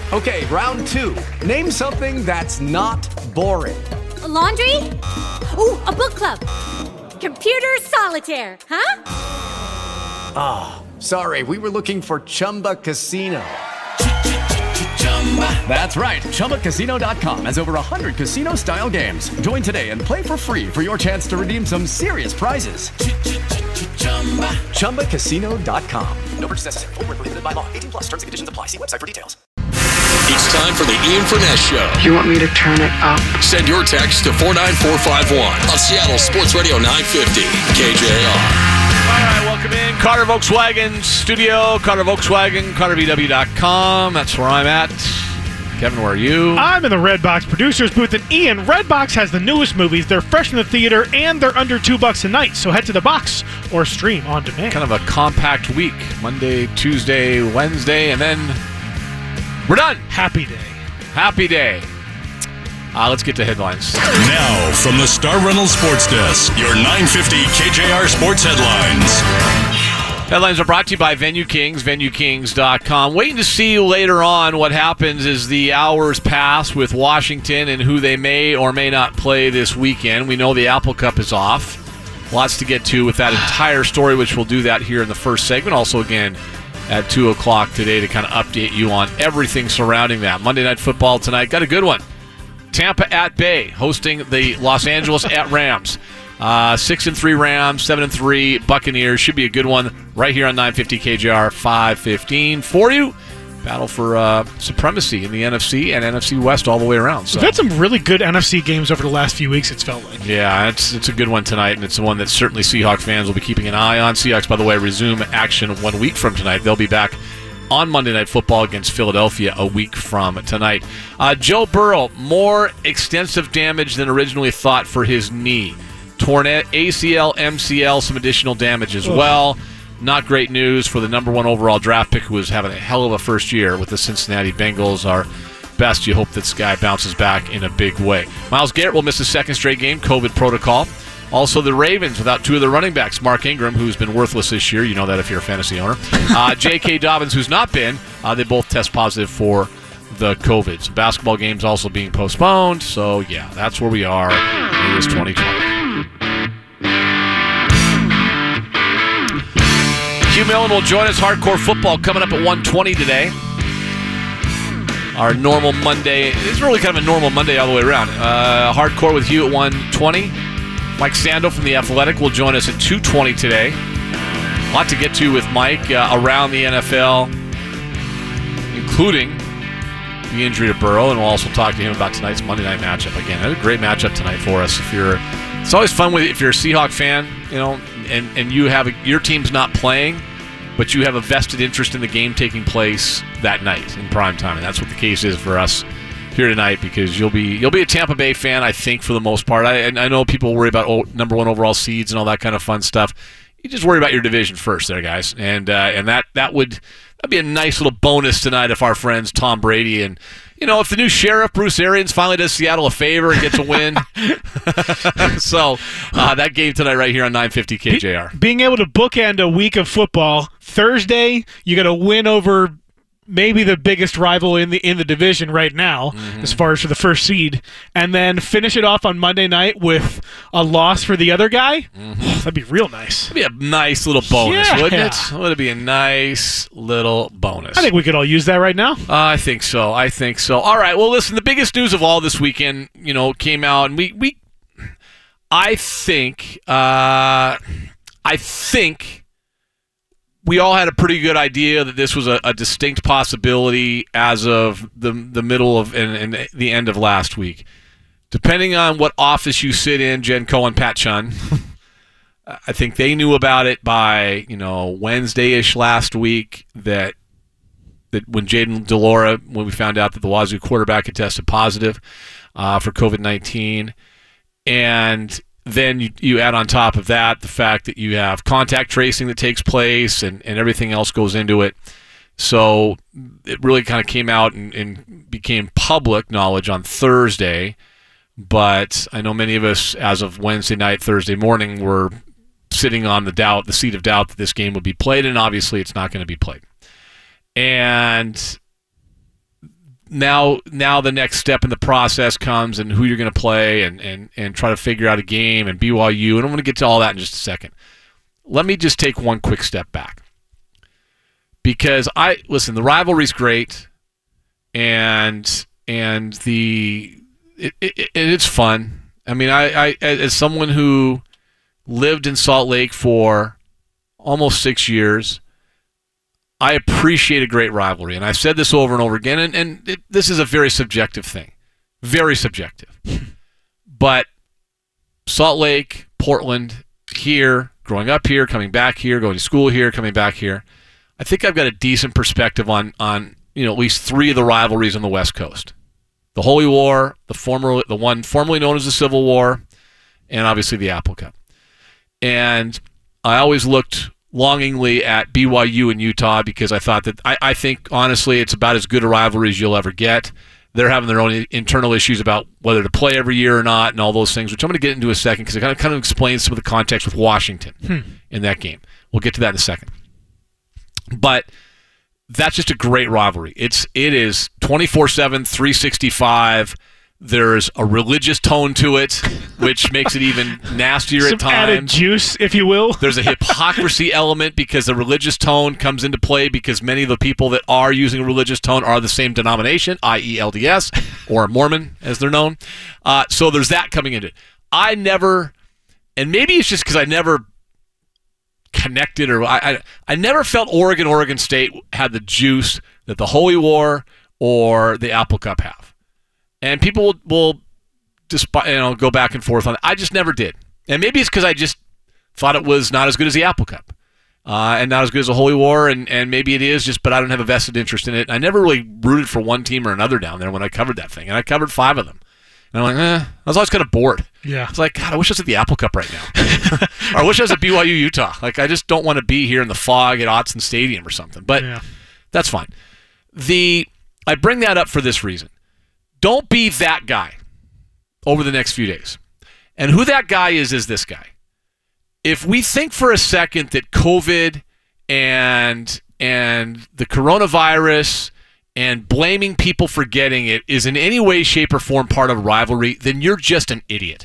Okay, round 2. Name something that's not boring. A laundry? Ooh, a book club. Computer solitaire, huh? Ah, oh, sorry, we were looking for Chumba Casino. That's right, ChumbaCasino.com has over 100 casino-style games. Join today and play for free for your chance to redeem some serious prizes. ChumbaCasino.com. No purchase necessary. Void where prohibited by law. 18+. Terms and conditions apply. See website for details. It's time for the Ian Furness Show. You want me to turn it up? Send your text to 49451 on Seattle Sports Radio 950 KJR. All right, welcome in. Carter Volkswagen Studio, Carter Volkswagen, CarterVW.com. That's where I'm at. Kevin, where are you? I'm in the Redbox producers booth, and Ian, Redbox has the newest movies. They're fresh in the theater, and they're under $2 a night. So head to the box or stream on demand. Kind of a compact week. Monday, Tuesday, Wednesday, and then we're done. Happy day. Happy day. Let's get to headlines. Now, from the Star Reynolds Sports Desk, your 950 KJR Sports Headlines. Headlines are brought to you by Venue Kings, VenueKings.com. Waiting to see later on what happens as the hours pass with Washington and who they may or may not play this weekend. We know the Apple Cup is off. Lots to get to with that entire story, which we'll do that here in the first segment. Also, again, at 2 o'clock today to kind of update you on everything surrounding that. Monday Night Football tonight. Got a good one. Tampa at Bay, hosting the Los Angeles at Rams. 6-3 Rams, 7-3 Buccaneers. Should be a good one right here on 950 KJR 515 for you. Battle for supremacy in the NFC and NFC West all the way around. So. We've had some really good NFC games over the last few weeks, it's felt like. Yeah, it's a good one tonight, and it's the one that certainly Seahawks fans will be keeping an eye on. Seahawks, by the way, resume action 1 week from tonight. They'll be back on Monday Night Football against Philadelphia a week from tonight. Joe Burrow, more extensive damage than originally thought for his knee. Torn ACL, MCL, some additional damage as well. Not great news for the number 1 overall draft pick who was having a hell of a first year with the Cincinnati Bengals. Our best, you hope this guy bounces back in a big way. Myles Garrett will miss a second straight game, COVID protocol. Also, the Ravens without 2 of their running backs. Mark Ingram, who's been worthless this year. You know that if you're a fantasy owner. J.K. Dobbins, who's not been. They both test positive for the COVID. Some basketball games also being postponed. So, yeah, that's where we are. It is 2020. Hugh Millen will join us. Hardcore Football coming up at 1:20 today. Our normal Monday. It's really kind of a normal Monday all the way around. Hardcore with Hugh at 1:20. Mike Sando from The Athletic will join us at 2:20 today. A lot to get to with Mike around the NFL, including the injury to Burrow, and we'll also talk to him about tonight's Monday night matchup. Again, a great matchup tonight for us. It's always fun if you're a Seahawk fan, you know, and you have your team's not playing, but you have a vested interest in the game taking place that night in prime time, and that's what the case is for us here tonight, because you'll be a Tampa Bay fan, I think, for the most part. I know people worry about number 1 overall seeds and all that kind of fun stuff. You just worry about your division first, there, guys, and that'd be a nice little bonus tonight if our friends Tom Brady and, you know, if the new sheriff Bruce Arians finally does Seattle a favor and gets a win. So that game tonight right here on 950 KJR. Being able to bookend a week of football, Thursday you got a win over maybe the biggest rival in the division right now, as far as for the first seed, and then finish it off on Monday night with a loss for the other guy. That'd be real nice. It'd be a nice little bonus, wouldn't it? Would it be a nice little bonus? I think we could all use that right now. I think so. All right. Well, listen. The biggest news of all this weekend, you know, came out, and I think we all had a pretty good idea that this was a distinct possibility as of the middle of and the end of last week. Depending on what office you sit in, Jen Cohen, Pat Chun, I think they knew about it by, you know, Wednesday-ish last week that when Jayden de Laura, when we found out that the Wazoo quarterback had tested positive for COVID-19, and then you add on top of that the fact that you have contact tracing that takes place and everything else goes into it. So it really kind of came out and became public knowledge on Thursday. But I know many of us, as of Wednesday night, Thursday morning, were sitting on the seat of doubt that this game would be played, and obviously it's not going to be played. And now the next step in the process comes and who you're going to play and try to figure out a game and BYU, and I'm going to get to all that in just a second. Let me just take one quick step back. Because the rivalry's great, and it's fun. I mean, I as someone who lived in Salt Lake for almost 6 years, I appreciate a great rivalry, and I've said this over and over again. And this is a very subjective thing, very subjective. But Salt Lake, Portland, here, growing up here, coming back here, going to school here, coming back here. I think I've got a decent perspective on at least three of the rivalries on the West Coast: the Holy War, the one formerly known as the Civil War, and obviously the Apple Cup. And I always looked longingly at BYU and Utah because I thought that I think honestly it's about as good a rivalry as you'll ever get. They're having their own internal issues about whether to play every year or not, and all those things, which I'm going to get into in a second because it kind of explains some of the context with Washington in that game. We'll get to that in a second. But that's just a great rivalry. It is 24/7, 365. There's a religious tone to it, which makes it even nastier at times. Some added juice, if you will. There's a hypocrisy element because the religious tone comes into play because many of the people that are using a religious tone are the same denomination, i.e. LDS, or Mormon, as they're known. So there's that coming into it. And maybe it's just because I never connected, or I never felt Oregon State had the juice that the Holy War or the Apple Cup have. And people will go back and forth on it. I just never did. And maybe it's because I just thought it was not as good as the Apple Cup and not as good as the Holy War, and maybe it is, but I don't have a vested interest in it. I never really rooted for one team or another down there when I covered that thing, and I covered 5 of them. And I'm like, I was always kind of bored. Yeah. It's like, God, I wish I was at the Apple Cup right now. Or I wish I was at BYU, Utah. Like, I just don't want to be here in the fog at Autzen Stadium or something. But that's fine. I bring that up for this reason. Don't be that guy over the next few days. And who that guy is this guy. If we think for a second that COVID and the coronavirus and blaming people for getting it is in any way, shape, or form part of a rivalry, then you're just an idiot.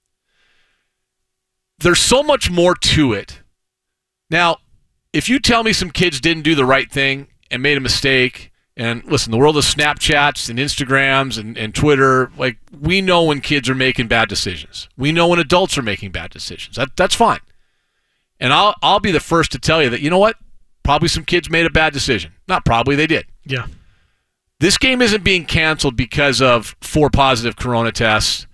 There's so much more to it. Now, if you tell me some kids didn't do the right thing and made a mistake, and listen, the world of Snapchats and Instagrams and Twitter, like, we know when kids are making bad decisions. We know when adults are making bad decisions. That's fine. And I'll be the first to tell you that, you know what? Probably some kids made a bad decision. Not probably, they did. Yeah. This game isn't being canceled because of 4 positive coronavirus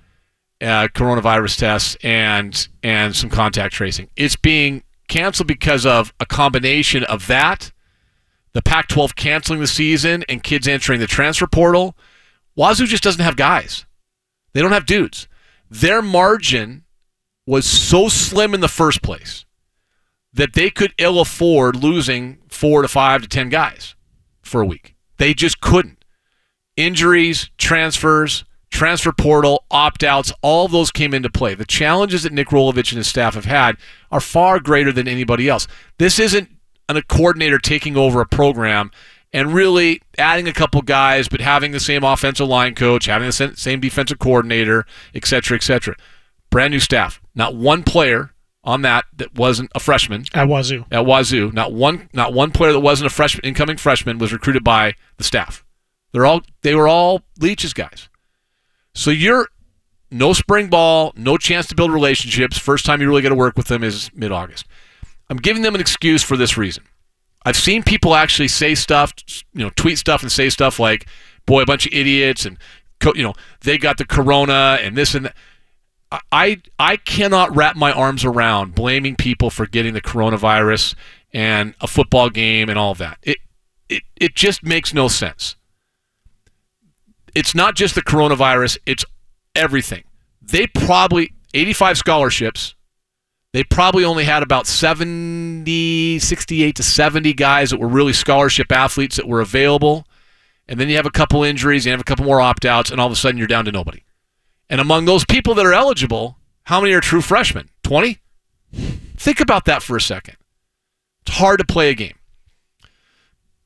tests, and some contact tracing. It's being canceled because of a combination of that, the Pac-12 canceling the season, and kids entering the transfer portal. Wazoo just doesn't have guys. They don't have dudes. Their margin was so slim in the first place that they could ill afford losing 4 to 5 to 10 guys for a week. They just couldn't. Injuries, transfers, transfer portal, opt-outs, all of those came into play. The challenges that Nick Rolovich and his staff have had are far greater than anybody else. This isn't a coordinator taking over a program and really adding a couple guys, but having the same offensive line coach, having the same defensive coordinator, et cetera, et cetera. Brand new staff. Not one player on that wasn't a freshman. At Wazoo. Not one player that wasn't a freshman, incoming freshman, was recruited by the staff. They were all Leach's guys. So you're no spring ball, no chance to build relationships. First time you really get to work with them is mid-August. I'm giving them an excuse for this reason. I've seen people actually say stuff, tweet stuff and say stuff like, boy, a bunch of idiots, and they got the corona and this and that. I cannot wrap my arms around blaming people for getting the coronavirus and a football game and all of that. It just makes no sense. It's not just the coronavirus, it's everything. They probably, 85 scholarships, they probably only had about 68 to 70 guys that were really scholarship athletes that were available. And then you have a couple injuries, you have a couple more opt-outs, and all of a sudden you're down to nobody. And among those people that are eligible, how many are true freshmen? 20? Think about that for a second. It's hard to play a game. Okay,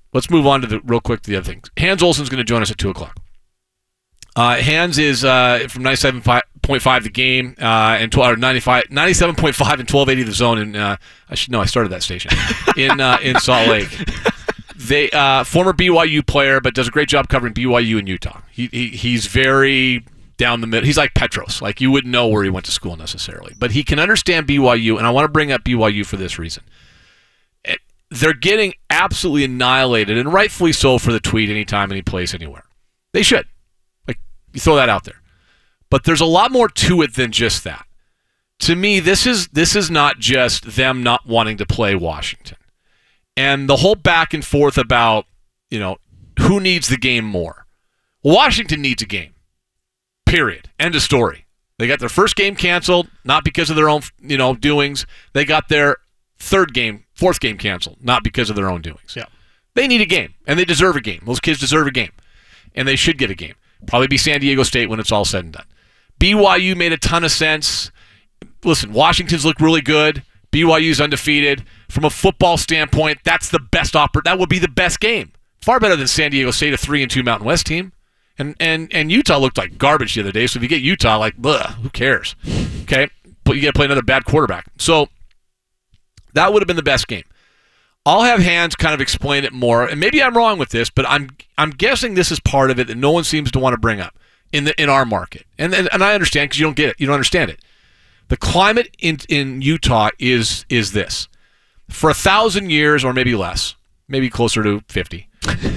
let's move on to real quick to the other things. Hans Olsen's going to join us at 2 o'clock. Hans is from 97.5 The Game and 97.5 and 1280 The Zone. And I started that station in Salt Lake. They former BYU player, but does a great job covering BYU and Utah. He's very down the middle. He's like Petros. Like, you wouldn't know where he went to school necessarily, but he can understand BYU. And I want to bring up BYU for this reason. They're getting absolutely annihilated, and rightfully so, for the tweet anytime, any place, anywhere. They should. You throw that out there. But there's a lot more to it than just that. To me, this is not just them not wanting to play Washington. And the whole back and forth about, who needs the game more. Washington needs a game. Period. End of story. They got their first game canceled, not because of their own, doings. They got their fourth game canceled, not because of their own doings. Yeah. They need a game, and they deserve a game. Those kids deserve a game, and they should get a game. Probably be San Diego State when it's all said and done. BYU made a ton of sense. Listen, Washington's look really good. BYU's undefeated. From a football standpoint, that's the best that would be the best game. Far better than San Diego State, a 3-2 Mountain West team. And Utah looked like garbage the other day. So if you get Utah, who cares? Okay, but you got to play another bad quarterback. So that would have been the best game. I'll have Hans kind of explain it more, and maybe I'm wrong with this, but I'm guessing this is part of it that no one seems to want to bring up in our market. And I understand, because you don't get it, you don't understand it. The climate in Utah is this: for 1,000 years, or maybe less, maybe closer to 50,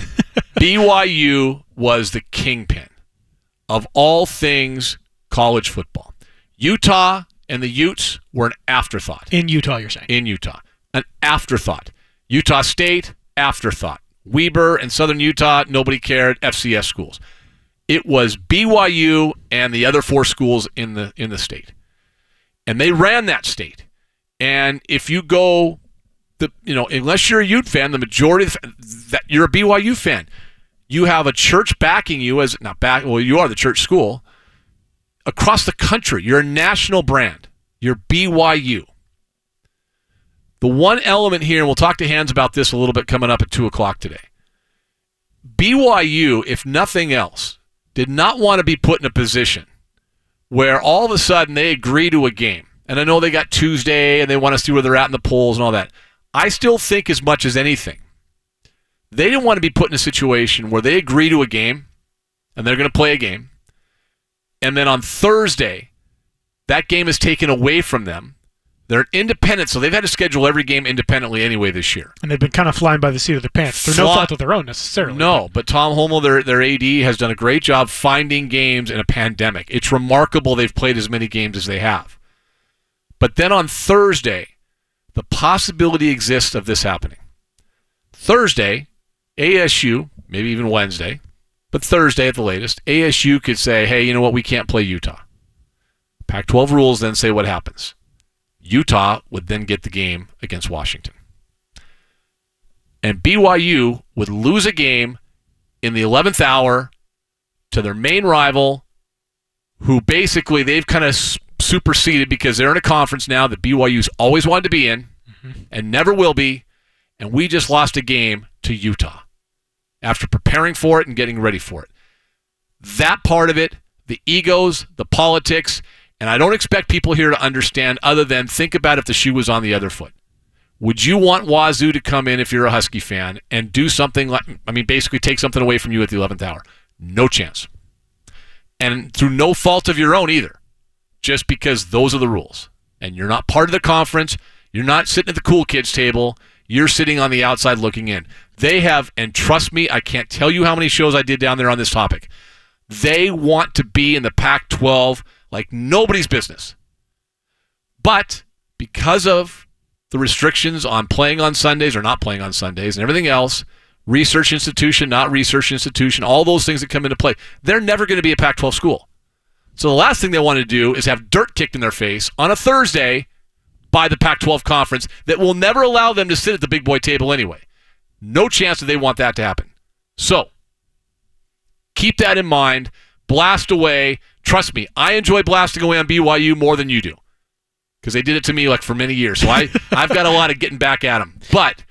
BYU was the kingpin of all things college football. Utah and the Utes were an afterthought. In Utah, you're saying? In Utah, an afterthought. Utah State, afterthought. Weber and Southern Utah, nobody cared. FCS schools. It was BYU and the other 4 schools in the state, and they ran that state. And if you go, unless you're a Ute fan, the majority that you're a BYU fan, you have a church backing you as you are the church school across the country. You're a national brand. You're BYU. The one element here, and we'll talk to Hans about this a little bit coming up at 2 o'clock today. BYU, if nothing else, did not want to be put in a position where all of a sudden they agree to a game. And I know they got Tuesday and they want to see where they're at in the polls and all that. I still think, as much as anything, they didn't want to be put in a situation where they agree to a game and they're going to play a game. And then on Thursday, that game is taken away from them. They're independent, so they've had to schedule every game independently anyway this year. And they've been kind of flying by the seat of their pants. They're no fault of their own, necessarily. No, but Tom Holmoe, their AD, has done a great job finding games in a pandemic. It's remarkable they've played as many games as they have. But then on Thursday, the possibility exists of this happening. Thursday, ASU, maybe even Wednesday, but Thursday at the latest, ASU could say, hey, you know what, we can't play Utah. Pac-12 rules then say what happens. Utah would then get the game against Washington. And BYU would lose a game in the 11th hour to their main rival, who basically they've kind of superseded because they're in a conference now that BYU's always wanted to be in and never will be, and we just lost a game to Utah after preparing for it and getting ready for it. That part of it, the egos, the politics, and I don't expect people here to understand other than think about if the shoe was on the other foot. Would you want Wazoo to come in, if you're a Husky fan, and do something like, basically take something away from you at the 11th hour? No chance. And through no fault of your own either, just because those are the rules. And you're not part of the conference. You're not sitting at the cool kids table. You're sitting on the outside looking in. They have, and trust me, I can't tell you how many shows I did down there on this topic. They want to be in the Pac-12 like nobody's business. But because of the restrictions on playing on Sundays or not playing on Sundays and everything else, research institution, not research institution, all those things that come into play, they're never going to be a Pac-12 school. So the last thing they want to do is have dirt kicked in their face on a Thursday by the Pac-12 conference that will never allow them to sit at the big boy table anyway. No chance that they want that to happen. So keep that in mind. Blast away. Trust me, I enjoy blasting away on BYU more than you do, because they did it to me for many years. So I've got a lot of getting back at them. But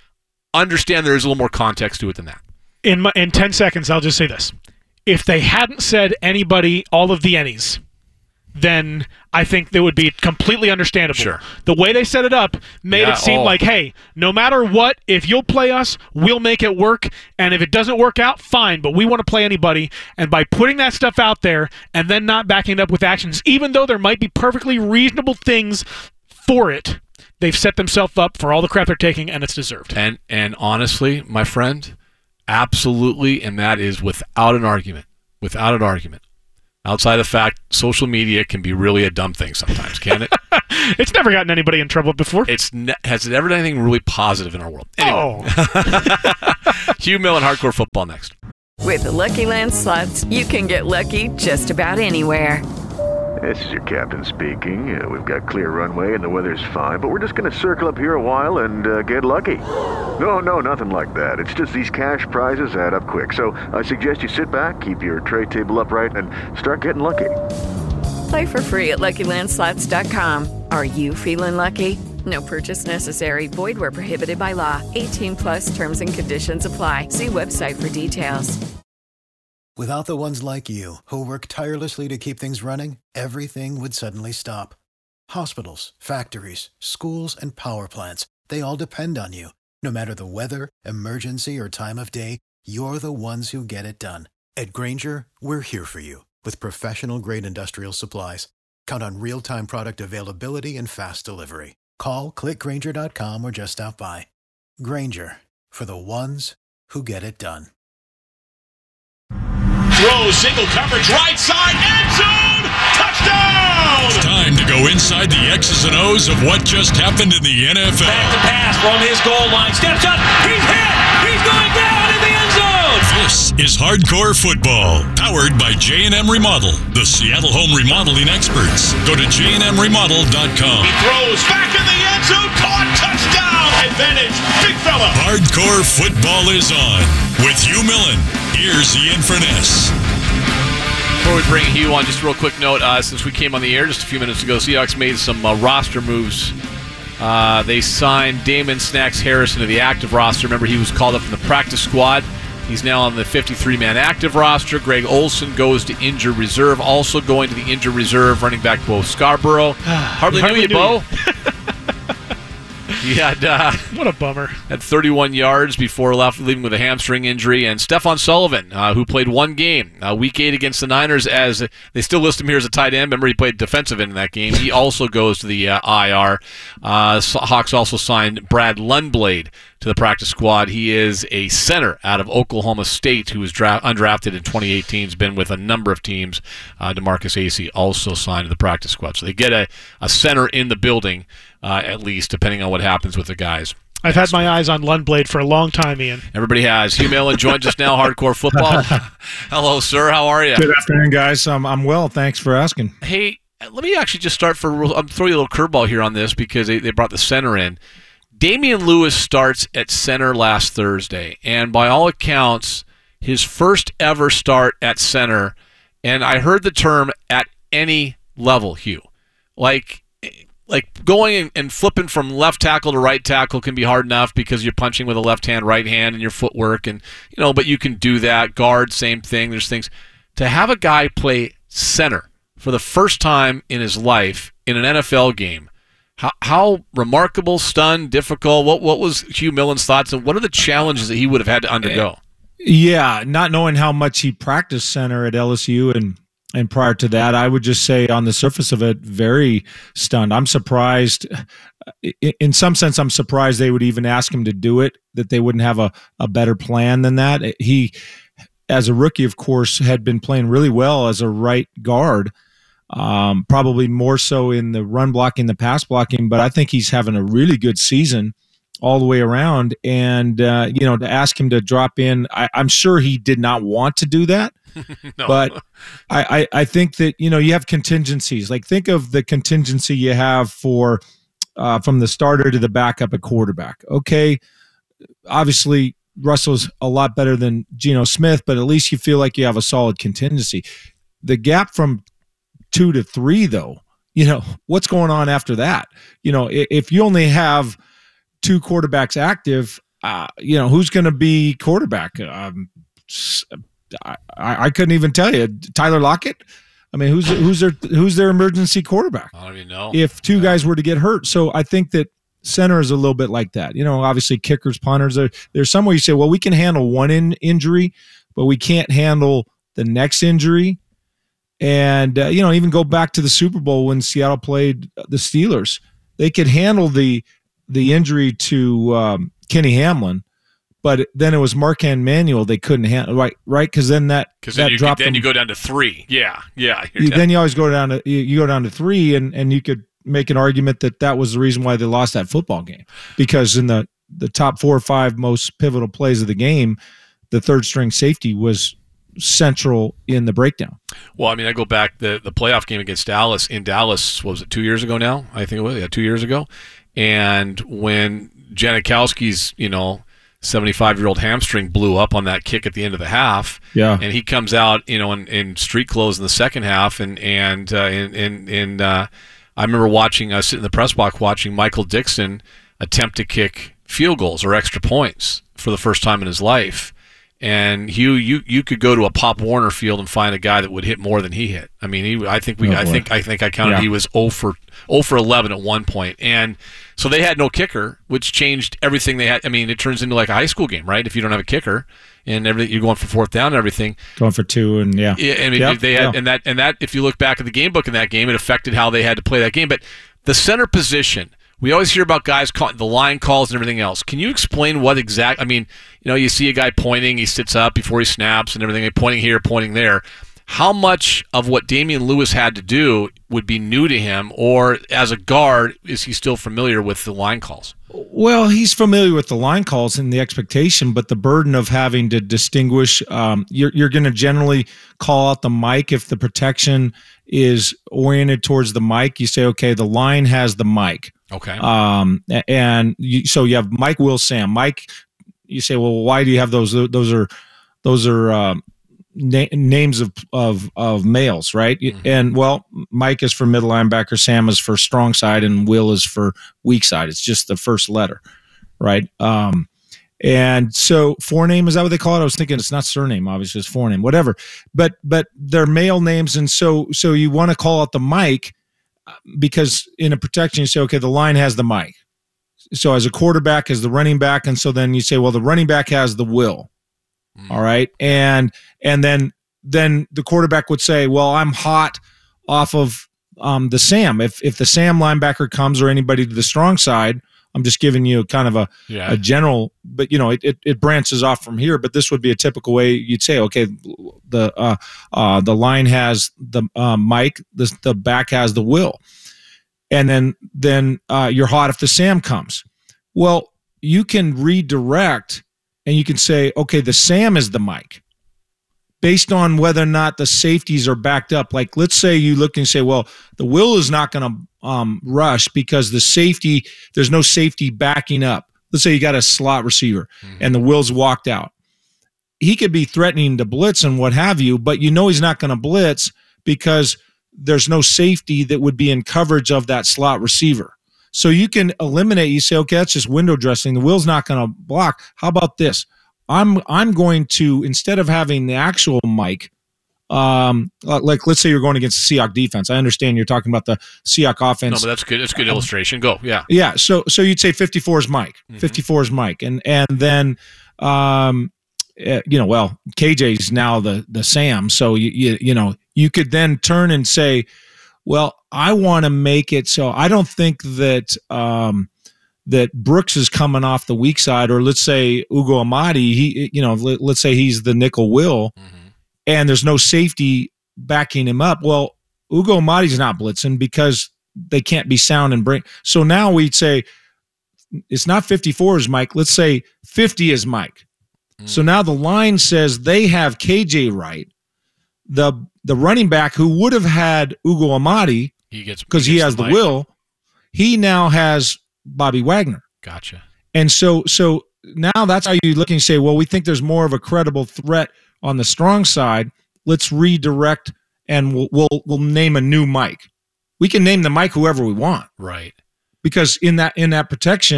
understand there is a little more context to it than that. In 10 seconds, I'll just say this. If they hadn't said anybody, all of the any's, then I think that would be completely understandable. Sure. The way they set it up made it seem like, hey, no matter what, if you'll play us, we'll make it work. And if it doesn't work out, fine, but we want to play anybody. And by putting that stuff out there and then not backing it up with actions, even though there might be perfectly reasonable things for it, they've set themselves up for all the crap they're taking, and it's deserved. And honestly, my friend, absolutely, and that is without an argument. Without an argument. Outside the fact, social media can be really a dumb thing sometimes, can't it? It's never gotten anybody in trouble before. Has it ever done anything really positive in our world? Anyway. Hugh Millen, Hardcore Football next. With the Lucky Land Slots, you can get lucky just about anywhere. This is your captain speaking. We've got clear runway and the weather's fine, but we're just going to circle up here a while and get lucky. No, nothing like that. It's just these cash prizes add up quick. So I suggest you sit back, keep your tray table upright, and start getting lucky. Play for free at LuckyLandSlots.com. Are you feeling lucky? No purchase necessary. Void where prohibited by law. 18+ terms and conditions apply. See website for details. Without the ones like you, who work tirelessly to keep things running, everything would suddenly stop. Hospitals, factories, schools, and power plants, they all depend on you. No matter the weather, emergency, or time of day, you're the ones who get it done. At Grainger, we're here for you with professional-grade industrial supplies. Count on real-time product availability and fast delivery. Call, clickgrainger.com, or just stop by. Grainger, for the ones who get it done. Throw, single coverage, right side, end zone, touchdown! It's time to go inside the X's and O's of what just happened in the NFL. Back to pass from his goal line, steps up, he's hit, he's going down in the end zone! This is Hardcore Football, powered by J&M Remodel, the Seattle home remodeling experts. Go to jnmremodel.com. He throws back in the end zone, caught, touchdown, advantage, big fella! Hardcore Football is on with Hugh Millen. Here's Ian Furness. Before we bring Hugh on, just a real quick note, since we came on the air just a few minutes ago, Seahawks made some roster moves. They signed Damon Snacks Harrison to the active roster. Remember, he was called up from the practice squad. He's now on the 53-man active roster. Greg Olsen goes to injured reserve. Also going to the injured reserve, running back Bo Scarborough. Hardly knew you, Bo. He had what a bummer. Had 31 yards before leaving with a hamstring injury. And Stephon Sullivan, who played one game, Week 8 against the Niners, as they still list him here as a tight end. Remember, he played defensive end in that game. He also goes to the IR. Hawks also signed Brad Lundblade to the practice squad. He is a center out of Oklahoma State who was undrafted in 2018. He's been with a number of teams. DeMarcus Acey also signed to the practice squad. So they get a center in the building, at least, depending on what happens with the guys. I've had my eyes on Lundblade for a long time, Ian. Everybody has. Hugh Millen joins us now, Hardcore Football. Hello, sir. How are you? Good afternoon, guys. I'm well. Thanks for asking. Hey, let me actually just start I'm throwing you a little curveball here on this because they brought the center in. Damian Lewis starts at center last Thursday, and by all accounts, his first ever start at center, and I heard the term at any level, Hugh. Like going and flipping from left tackle to right tackle can be hard enough because you're punching with a left hand, right hand, and your footwork, and but you can do that. Guard, same thing. There's things. To have a guy play center for the first time in his life in an NFL game, how remarkable, stunned, difficult? What was Hugh Millen's thoughts, and what are the challenges that he would have had to undergo? Yeah, not knowing how much he practiced center at LSU and prior to that, I would just say on the surface of it, very stunned. I'm surprised. In some sense, I'm surprised they would even ask him to do it, that they wouldn't have a better plan than that. He, as a rookie, of course, had been playing really well as a right guard, probably more so in the run blocking, the pass blocking, but I think he's having a really good season all the way around. And, to ask him to drop in, I'm sure he did not want to do that. No. But I think that, you have contingencies. Like, think of the contingency you have for from the starter to the backup at quarterback. Okay, obviously Russell's a lot better than Geno Smith, but at least you feel like you have a solid contingency. The gap from 2 to 3, though, what's going on after that? If you only have 2 quarterbacks active, who's going to be quarterback? I couldn't even tell you. Tyler Lockett? I mean, who's their emergency quarterback? I don't even know. If two guys were to get hurt. So I think that center is a little bit like that. Obviously kickers, punters. There's some where you say, well, we can handle one injury, but we can't handle the next injury. And, even go back to the Super Bowl when Seattle played the Steelers. They could handle the injury to Kenny Hamlin, but then it was Marquand Manuel they couldn't handle, right? Because then dropped them. You go down to 3. Yeah. Then you always go down to you go down to 3, and you could make an argument that was the reason why they lost that football game, because in the top 4 or 5 most pivotal plays of the game, the third string safety was central in the breakdown. Well, I mean, I go back the playoff game against Dallas in Dallas. What was it, 2 years ago now? I think it was 2 years ago. And when Janikowski's 75-year-old hamstring blew up on that kick at the end of the half, and he comes out in street clothes in the second half, and I remember watching, I was sitting in the press box watching Michael Dixon attempt to kick field goals or extra points for the first time in his life. And you could go to a Pop Warner field and find a guy that would hit more than he hit. I mean, I think I counted he was 0 for 11 at one point. And so they had no kicker, which changed everything they had. I mean, it turns into like a high school game, right? If you don't have a kicker and everything, you're going for fourth down and everything. Going for 2 and yeah. I mean, they had and that if you look back at the game book in that game, it affected how they had to play that game. But the center position, we always hear about guys calling the line calls and everything else. Can you explain what exact? I mean, you see a guy pointing, he sits up before he snaps and everything, pointing here, pointing there. How much of what Damian Lewis had to do would be new to him, or as a guard, is he still familiar with the line calls? Well, he's familiar with the line calls and the expectation, but the burden of having to distinguish, you're going to generally call out the mic if the protection is oriented towards the mic. You say, okay, the line has the mic. Okay. So you have Mike, Will, Sam. Mike, you say, well, why do you have those? Those are names of males, right? Mm-hmm. And well, Mike is for middle linebacker, Sam is for strong side, and Will is for weak side. It's just the first letter, right? And so forename, is that what they call it? I was thinking it's not surname, obviously it's forename, whatever. But they're male names, and so you want to call out the mic. Because in a protection, you say, okay, the line has the mic. So as a quarterback, as the running back, and so then you say, well, the running back has the will. All right. And then the quarterback would say, well, I'm hot off of the Sam. If the Sam linebacker comes or anybody to the strong side, I'm just giving you kind of a general, but it branches off from here. But this would be a typical way you'd say, okay, the line has the mic, the back has the will, and then you're hot if the Sam comes. Well, you can redirect and you can say, okay, the Sam is the mic, based on whether or not the safeties are backed up. Like, let's say you look and say, well, the will is not going to rush because there's no safety backing up. Let's say you got a slot receiver and the will's walked out. He could be threatening to blitz and what have you, but he's not going to blitz because there's no safety that would be in coverage of that slot receiver. So you can eliminate, you say, okay, that's just window dressing. The will's not going to block. How about this? I'm going to, instead of having the actual mic, like let's say you're going against the Seahawks defense. I understand you're talking about the Seahawks offense. No, but that's good. It's a good illustration. Go, yeah. Yeah. So you'd say 54 is Mike. 54 is Mike, and then KJ's now the Sam. So you could then turn and say, well, I want to make it so I don't think that that Brooks is coming off the weak side, or let's say Ugo Amadi, let's say he's the nickel will, and there's no safety backing him up. Well, Ugo Amadi's not blitzing because they can't be sound and bring. So now we'd say it's not 54 is Mike. Let's say 50 is Mike. So now the line says they have KJ right. The running back who would have had Ugo Amadi because he has the will, he now has Bobby Wagner. Gotcha. And so now that's how you look and say, well, we think there's more of a credible threat on the strong side. Let's redirect and we'll name a new Mike. We can name the Mike whoever we want. Right. Because in that protection,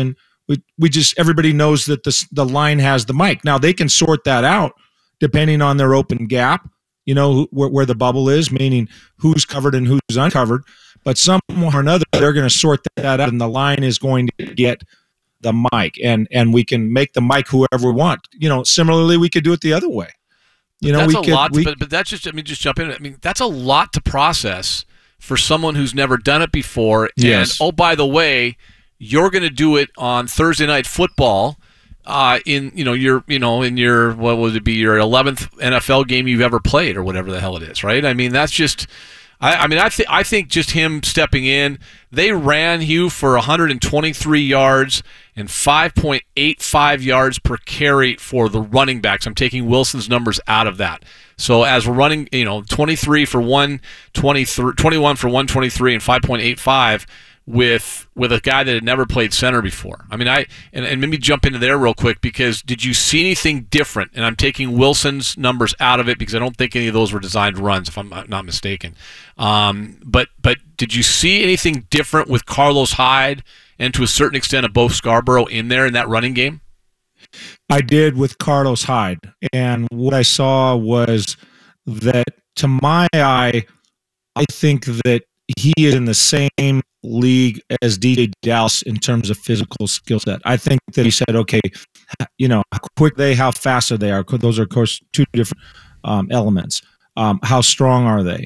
everybody knows that the line has the mic. Now they can sort that out depending on their open gap, where the bubble is, meaning who's covered and who's uncovered. But somehow or another, they're going to sort that out, and the line is going to get the mic, and we can make the mic whoever we want. Similarly, we could do it the other way. That's a lot. But that's just jump in. I mean, that's a lot to process for someone who's never done it before. Yes. And by the way, you're going to do it on Thursday Night Football. In your what would it be, your 11th NFL game you've ever played, or whatever the hell it is, right? I mean, that's just. I think just him stepping in, they ran Hugh for 123 yards and 5.85 yards per carry for the running backs. I'm taking Wilson's numbers out of that. So as we're running, 23 for 123, 21 for 123 and 5.85 with a guy that had never played center before. I mean, and maybe jump into there real quick, because did you see anything different? And I'm taking Wilson's numbers out of it because I don't think any of those were designed runs, if I'm not mistaken. But did you see anything different with Carlos Hyde and to a certain extent of Bo Scarborough in there in that running game? I did with Carlos Hyde, and what I saw was that, to my eye, I think that he is in the same league as DJ Dallas in terms of physical skill set. I think that he said, okay, how quick how fast are they? Those are, of course, two different elements. How strong are they?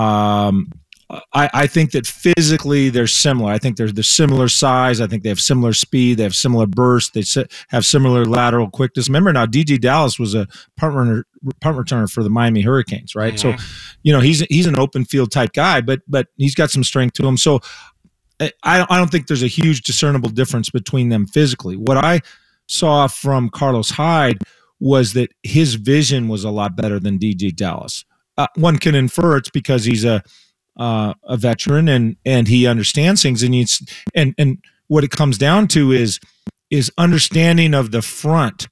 I think that physically they're similar. I think they're similar size. I think they have similar speed. They have similar burst. They have similar lateral quickness. Remember now, DJ Dallas was a punt returner for the Miami Hurricanes, right? Mm-hmm. So, he's an open field type guy, but he's got some strength to him. So I don't think there's a huge discernible difference between them physically. What I saw from Carlos Hyde was that his vision was a lot better than DJ Dallas. One can infer it's because he's a veteran and he understands things, and what it comes down to is understanding of the front.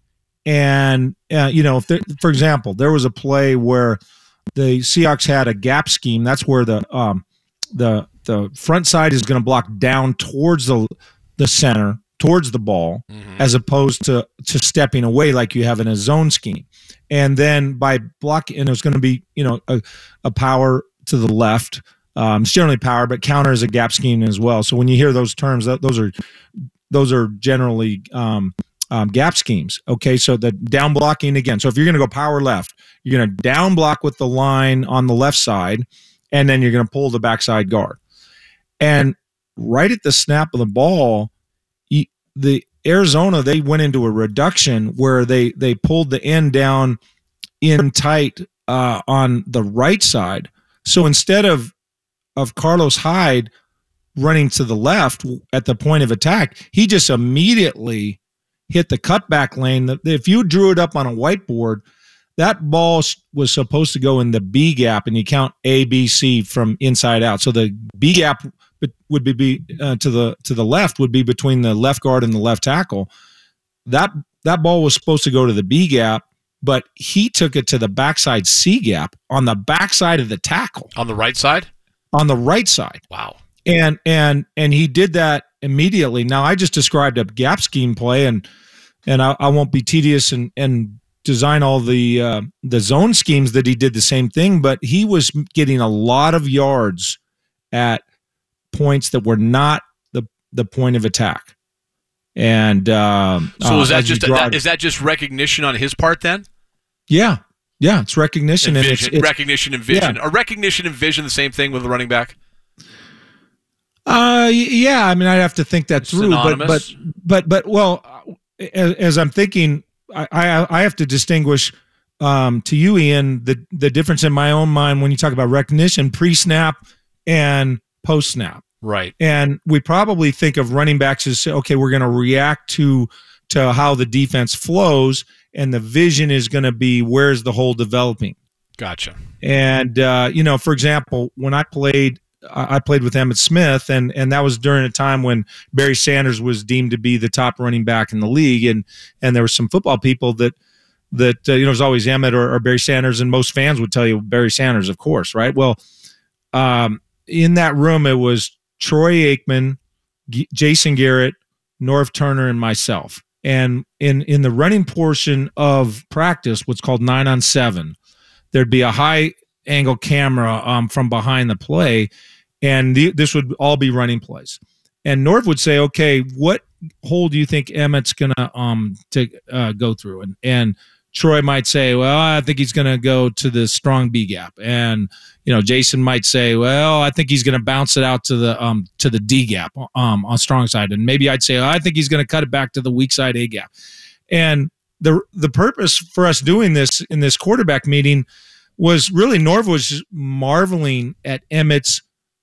And for example, there was a play where the Seahawks had a gap scheme. That's where the front side is going to block down towards the center, towards the ball, mm-hmm. as opposed to stepping away like you have in a zone scheme. And then by blocking, and it's going to be a power to the left. It's generally power, but counter is a gap scheme as well. So when you hear those terms, those are generally gap schemes. Okay, so the down blocking again. So if you're going to go power left, you're going to down block with the line on the left side, and then you're going to pull the backside guard. And right at the snap of the ball, the Arizona, they went into a reduction where they pulled the end down in tight on the right side. So instead of Carlos Hyde running to the left at the point of attack, he just immediately hit the cutback lane. If you drew it up on a whiteboard, that ball was supposed to go in the B gap, and you count A, B, C from inside out. So the B gap would be to the left, would be between the left guard and the left tackle. That ball was supposed to go to the B gap, but he took it to the backside C gap on the backside of the tackle. On the right side? On the right side. Wow. And he did that immediately. Now, I just described a gap scheme play, and I won't be tedious and design all the zone schemes that he did the same thing, but he was getting a lot of yards at points that were not the point of attack. And so is that just recognition on his part then? Yeah, it's recognition and vision. It's recognition and vision. Yeah. Are recognition and vision the same thing with the running back? Yeah. I mean, I'd have to think that through. Synonymous? But well, as I'm thinking, I have to distinguish to you, Ian, the difference in my own mind when you talk about recognition, pre-snap and post-snap. Right. And we probably think of running backs as, okay, we're going to react to how the defense flows, and the vision is going to be where's the hole developing. Gotcha. And, for example, when I played with Emmitt Smith, and that was during a time when Barry Sanders was deemed to be the top running back in the league, and there were some football people that it was always Emmitt or Barry Sanders, and most fans would tell you Barry Sanders, of course, right? Well, in that room, it was Troy Aikman, Jason Garrett, Norv Turner, and myself. And in the running portion of practice, what's called 9-on-7, there'd be a high angle camera from behind the play, and this would all be running plays. And Norv would say, okay, what hole do you think Emmett's going to go through? And Troy might say, well, I think he's going to go to the strong B gap. And, Jason might say, well, I think he's going to bounce it out to the D gap on strong side. And maybe I'd say, I think he's going to cut it back to the weak side A gap. And the purpose for us doing this in this quarterback meeting was really Norv was marveling at Emmett's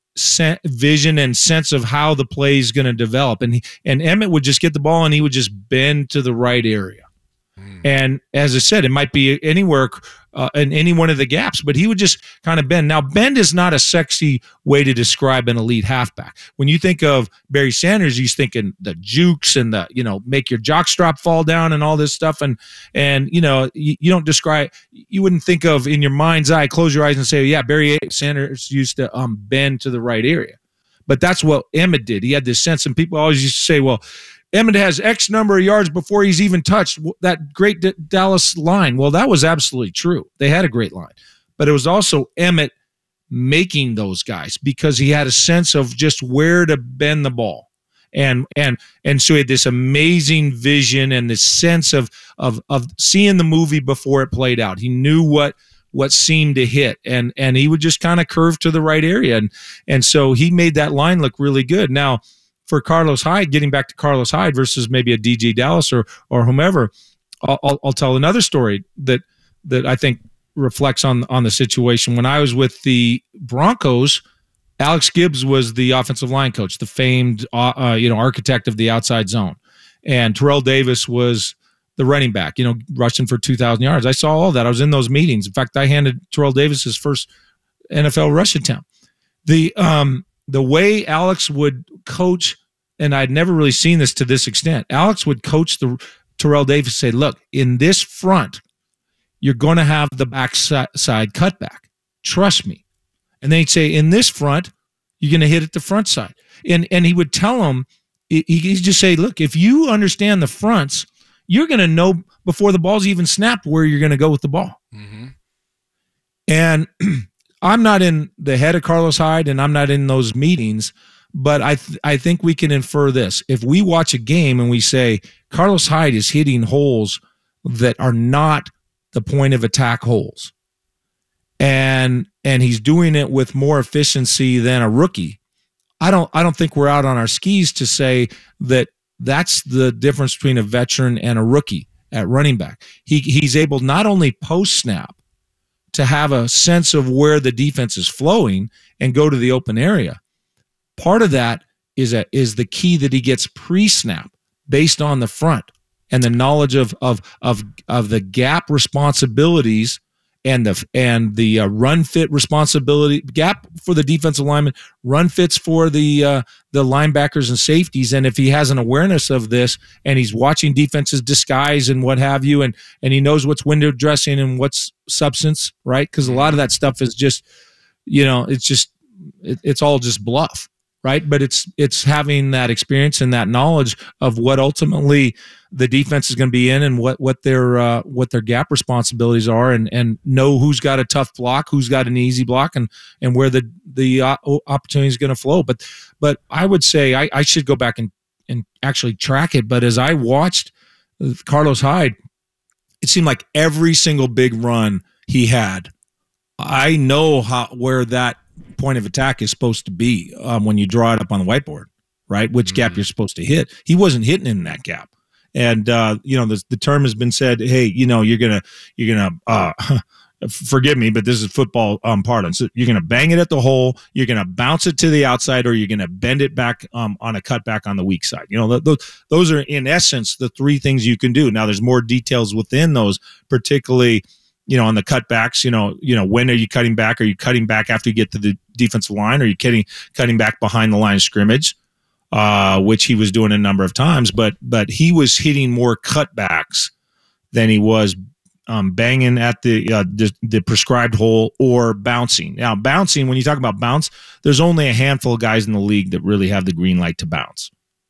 vision and sense of how the play is going to develop. And Emmett would just get the ball and he would just bend to the right area. And as I said, it might be anywhere in any one of the gaps, but he would just kind of bend. Now, bend is not a sexy way to describe an elite halfback. When you think of Barry Sanders, he's thinking the jukes and the, make your jockstrap fall down and all this stuff. And you don't describe, you wouldn't think of in your mind's eye, close your eyes and say, yeah, Barry Sanders used to bend to the right area. But that's what Emmett did. He had this sense, and people always used to say, well, Emmett has X number of yards before he's even touched that great Dallas line. Well, that was absolutely true. They had a great line. But it was also Emmett making those guys because he had a sense of just where to bend the ball. And so he had this amazing vision and this sense of seeing the movie before it played out. He knew what seemed to hit, and he would just kind of curve to the right area. And so he made that line look really good. Now, for Carlos Hyde, getting back to Carlos Hyde versus maybe a DJ Dallas or whomever, I'll tell another story that I think reflects on the situation. When I was with the Broncos, Alex Gibbs was the offensive line coach, the famed architect of the outside zone, and Terrell Davis was the running back, rushing for 2,000 yards. I saw all that. I was in those meetings. In fact, I handed Terrell Davis his first NFL rush attempt. The way Alex would coach, and I'd never really seen this to this extent, Alex would coach Terrell Davis, say, look, in this front, you're going to have the backside cutback. Trust me. And then he'd say, in this front, you're going to hit at the front side. And he would tell him, he'd just say, look, if you understand the fronts, you're going to know before the ball's even snapped where you're going to go with the ball. Mm-hmm. And I'm not in the head of Carlos Hyde, and I'm not in those meetings, but I think we can infer this. If we watch a game and we say Carlos Hyde is hitting holes that are not the point of attack holes, and he's doing it with more efficiency than a rookie, I don't think we're out on our skis to say that that's the difference between a veteran and a rookie at running back. He's able not only post-snap to have a sense of where the defense is flowing and go to the open area. Part of that is the key that he gets pre-snap based on the front and the knowledge of the gap responsibilities and the run fit responsibility, gap for the defensive lineman, run fits for the linebackers and safeties. And if he has an awareness of this and he's watching defenses disguise and what have you, and he knows what's window dressing and what's substance, right? Because a lot of that stuff is just, it's all just bluff, right? But it's having that experience and that knowledge of what ultimately the defense is going to be in and what their gap responsibilities are, and know who's got a tough block, who's got an easy block, and where the opportunity is going to flow. But I would say I should go back and actually track it. But as I watched Carlos Hyde, it seemed like every single big run he had, I know where that point of attack is supposed to be when you draw it up on the whiteboard, right? Which gap you're supposed to hit. He wasn't hitting in that gap. And, the term has been said, hey, you're going to forgive me, but this is football pardon. So you're going to bang it at the hole, you're going to bounce it to the outside, or you're going to bend it back on a cutback on the weak side. Those are, in essence, the three things you can do. Now, there's more details within those, particularly, on the cutbacks, when are you cutting back? Are you cutting back after you get to the defensive line? Are you cutting back behind the line of scrimmage? Which he was doing a number of times, but he was hitting more cutbacks than he was banging at the prescribed hole or bouncing. Now, bouncing, when you talk about bounce, there's only a handful of guys in the league that really have the green light to bounce.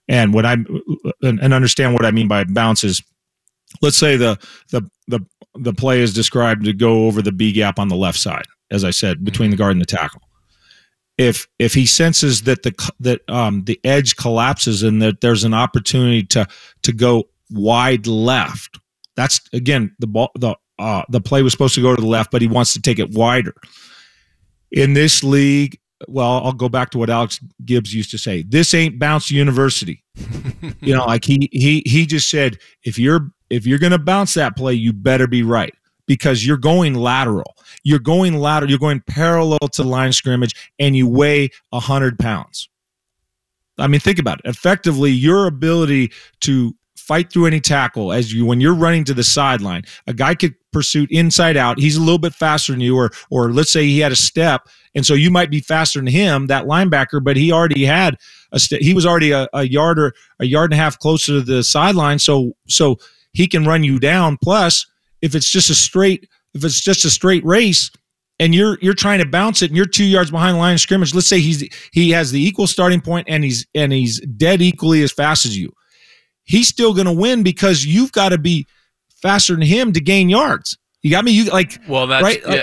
And understand what I mean by bounce is, let's say the play is described to go over the B gap on the left side, as I said, between the guard and the tackle. If he senses that the edge collapses and that there's an opportunity to go wide left, that's again the play was supposed to go to the left, but he wants to take it wider. In this league, well, I'll go back to what Alex Gibbs used to say. This ain't bounce university. Like he just said, if you're going to bounce that play, you better be right, because you're going lateral. You're going parallel to the line of scrimmage, and you weigh 100 pounds. I mean, think about it. Effectively, your ability to fight through any tackle when you're running to the sideline, a guy could pursue inside out. He's a little bit faster than you, or let's say he had a step, and so you might be faster than him, that linebacker, but he already had he was already a yard or a yard and a half closer to the sideline, so he can run you down. Plus, if it's just a straight race and you're trying to bounce it and you're 2 yards behind the line of scrimmage, let's say he has the equal starting point and he's dead equally as fast as you. He's still going to win because you've got to be faster than him to gain yards. You got me? Right? Yeah,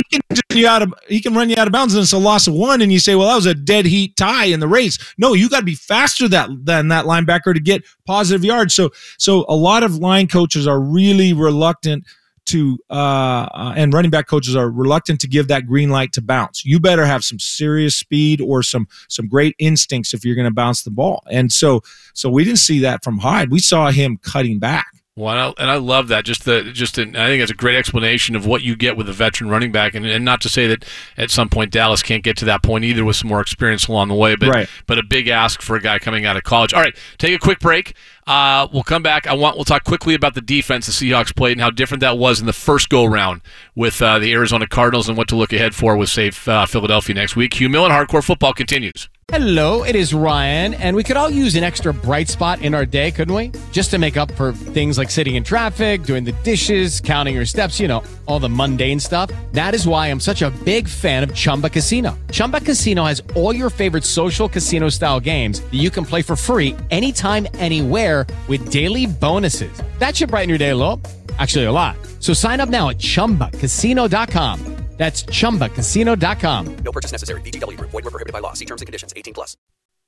he can run you out of bounds, and it's a loss of one, and you say, well, that was a dead heat tie in the race. No, you got to be faster than that linebacker to get positive yards. So a lot of line coaches are really reluctant to and running back coaches are reluctant to give that green light to bounce. You better have some serious speed or some great instincts if you're going to bounce the ball. And so we didn't see that from Hyde. We saw him cutting back. Well, and I love that. I think it's a great explanation of what you get with a veteran running back, and not to say that at some point Dallas can't get to that point either with some more experience along the way, but a big ask for a guy coming out of college. All right, take a quick break. We'll come back. We'll talk quickly about the defense the Seahawks played and how different that was in the first go-round with the Arizona Cardinals and what to look ahead for with, say, Philadelphia next week. Hugh Millen, Hardcore Football continues. Hello, it is Ryan, and we could all use an extra bright spot in our day, couldn't we? Just to make up for things like sitting in traffic, doing the dishes, counting your steps, all the mundane stuff. That is why I'm such a big fan of Chumba Casino. Chumba Casino has all your favorite social casino-style games that you can play for free anytime, anywhere with daily bonuses. That should brighten your day a little. Actually, a lot. So sign up now at ChumbaCasino.com. That's ChumbaCasino.com. No purchase necessary. VGW Group. Void where prohibited by law. See terms and conditions. 18+.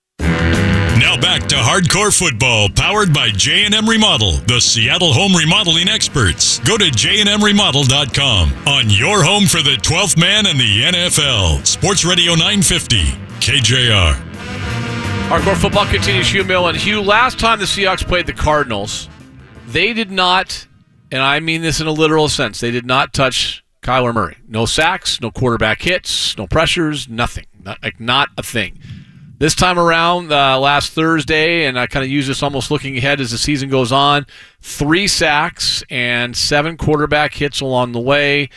Now back to Hardcore Football, powered by J&M Remodel, the Seattle home remodeling experts. Go to jnmremodel.com. On your home for the 12th man and the NFL. Sports Radio 950, KJR. Hardcore Football continues. Hugh Millen. Hugh, last time the Seahawks played the Cardinals, they did not, and I mean this in a literal sense, they did not touch Kyler Murray. No sacks, no quarterback hits, no pressures, nothing. Not a thing. This time around, last Thursday, and I kind of use this almost looking ahead as the season goes on, 3 sacks and 7 quarterback hits along the way.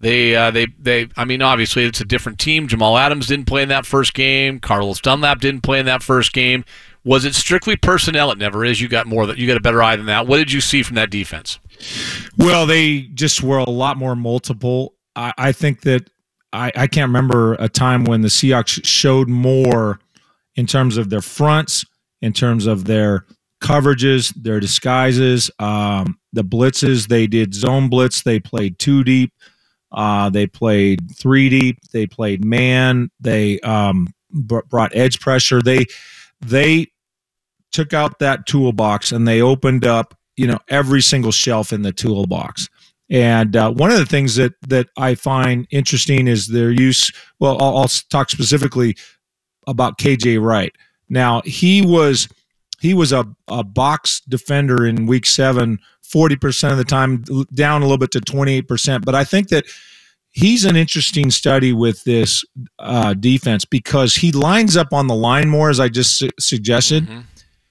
I mean, obviously it's a different team. Jamal Adams didn't play in that first game. Carlos Dunlap didn't play in that first game. Was it strictly personnel? It never is. You got a better eye than that. What did you see from that defense? Well, they just were a lot more multiple. I think that I can't remember a time when the Seahawks showed more in terms of their fronts, in terms of their coverages, their disguises, the blitzes. They did zone blitz. They played 2 deep. They played 3 deep. They played man. They brought edge pressure. They took out that toolbox and they opened up every single shelf in the toolbox. And one of the things that I find interesting is their use. Well, I'll talk specifically about KJ Wright. Now, he was a box defender in week 7, 40% of the time, down a little bit to 28%. But I think that he's an interesting study with this defense because he lines up on the line more, as I just suggested. Mm-hmm.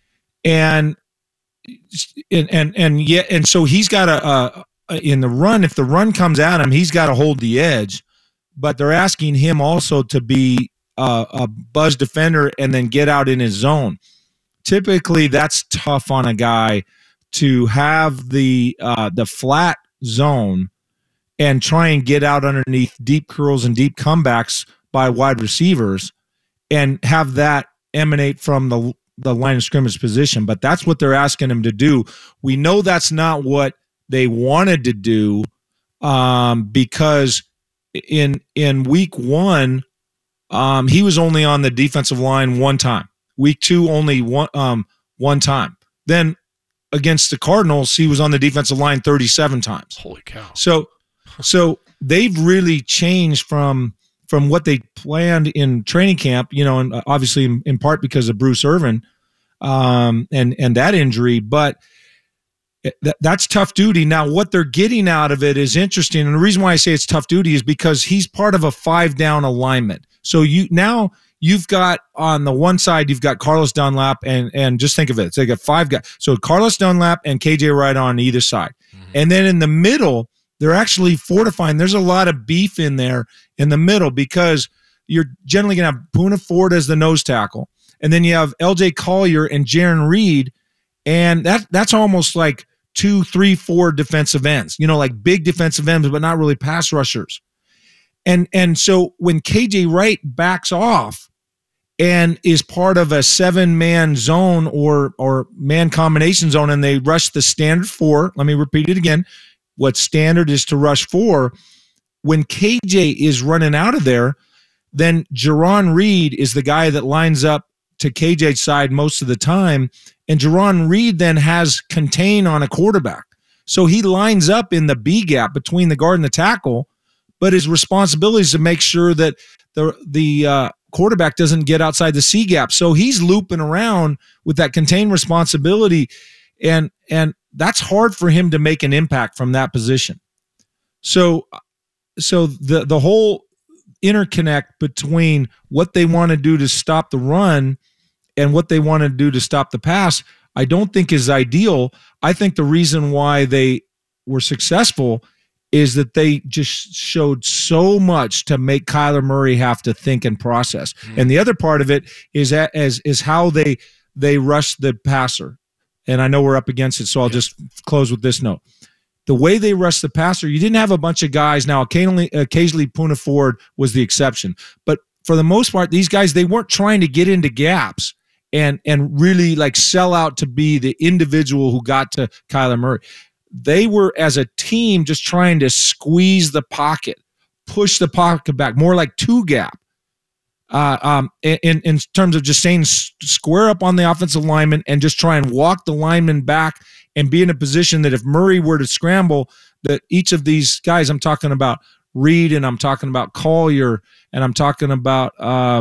And so he's got in the run, if the run comes at him, he's got to hold the edge, but they're asking him also to be a buzz defender and then get out in his zone. Typically that's tough on a guy to have the flat zone and try and get out underneath deep curls and deep comebacks by wide receivers and have that emanate from the line of scrimmage position, but that's what they're asking him to do. We know that's not what they wanted to do because in week 1, he was only on the defensive line one time. Week 2, only one time. Then against the Cardinals, he was on the defensive line 37 times. Holy cow. So they've really changed from what they planned in training camp, and obviously in part because of Bruce Irvin and that injury, but that's tough duty. Now, what they're getting out of it is interesting, and the reason why I say it's tough duty is because he's part of a 5-down alignment. So you've got on the one side, you've got Carlos Dunlap, and just think of it. It's like a 5 guy. So Carlos Dunlap and KJ Wright on either side. Mm-hmm. And then in the middle, they're actually fortifying. There's a lot of beef in there in the middle because you're generally going to have Poona Ford as the nose tackle. And then you have LJ Collier and Jaron Reed. And that's almost like 2, 3, 4 defensive ends, like big defensive ends, but not really pass rushers. And so when KJ Wright backs off and is part of a 7-man zone or man combination zone, and they rush the standard 4, let me repeat it again. What standard is to rush 4. When KJ is running out of there, then Jaron Reed is the guy that lines up to KJ's side most of the time. And Jaron Reed then has contain on a quarterback. So he lines up in the B gap between the guard and the tackle, but his responsibility is to make sure that the quarterback doesn't get outside the C gap. So he's looping around with that contained responsibility, and that's hard for him to make an impact from that position. So the whole interconnect between what they want to do to stop the run and what they want to do to stop the pass, I don't think is ideal. I think the reason why they were successful is that they just showed so much to make Kyler Murray have to think and process. Mm-hmm. And the other part of it is how they rush the passer. And I know we're up against it, so I'll just close with this note. The way they rushed the passer, you didn't have a bunch of guys. Now, occasionally Poona Ford was the exception. But for the most part, these guys, they weren't trying to get into gaps and really like sell out to be the individual who got to Kyler Murray. They were, as a team, just trying to squeeze the pocket, push the pocket back, more like 2-gap. In terms of just staying square up on the offensive lineman and just try and walk the lineman back and be in a position that if Murray were to scramble, that each of these guys, I'm talking about Reed and I'm talking about Collier and I'm talking about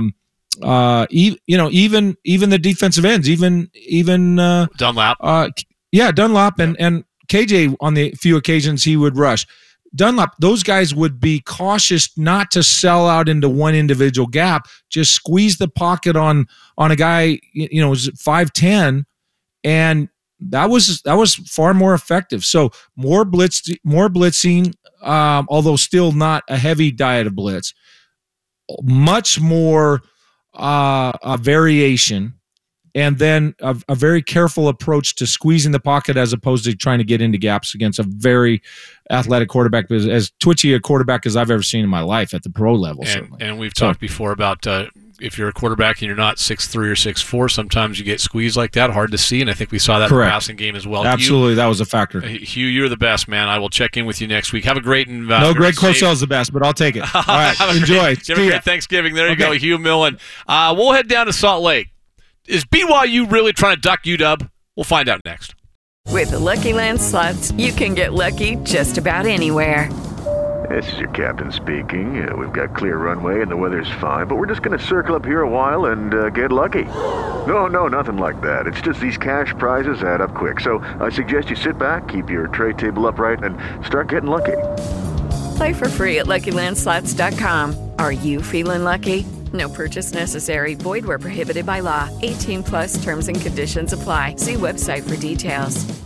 even the defensive ends, even Dunlap. Dunlap and KJ on the few occasions he would rush. Dunlap, those guys would be cautious not to sell out into one individual gap, just squeeze the pocket on a guy, was 5'10", and that was far more effective. So more blitzing, although still not a heavy diet of blitz, much more variation, and then a very careful approach to squeezing the pocket as opposed to trying to get into gaps against a very athletic quarterback, as twitchy a quarterback as I've ever seen in my life at the pro level. And we've talked before about if you're a quarterback and you're not 6'3" or 6'4", sometimes you get squeezed like that, hard to see, and I think we saw that in the passing game as well. Absolutely, that was a factor. Hugh, you're the best, man. I will check in with you next week. Have a great and no, Greg Cosell's the best, but I'll take it. All right, enjoy. Have a great Thanksgiving. There you go, Hugh Millen. We'll head down to Salt Lake. Is BYU really trying to duck UW? We'll find out next. With the Lucky Land Slots, you can get lucky just about anywhere. This is your captain speaking. We've got clear runway and the weather's fine, but we're just going to circle up here a while and get lucky. No, nothing like that. It's just these cash prizes add up quick. So I suggest you sit back, keep your tray table upright, and start getting lucky. Play for free at LuckyLandSlots.com. Are you feeling lucky? No purchase necessary. Void where prohibited by law. 18+ terms and conditions apply. See website for details.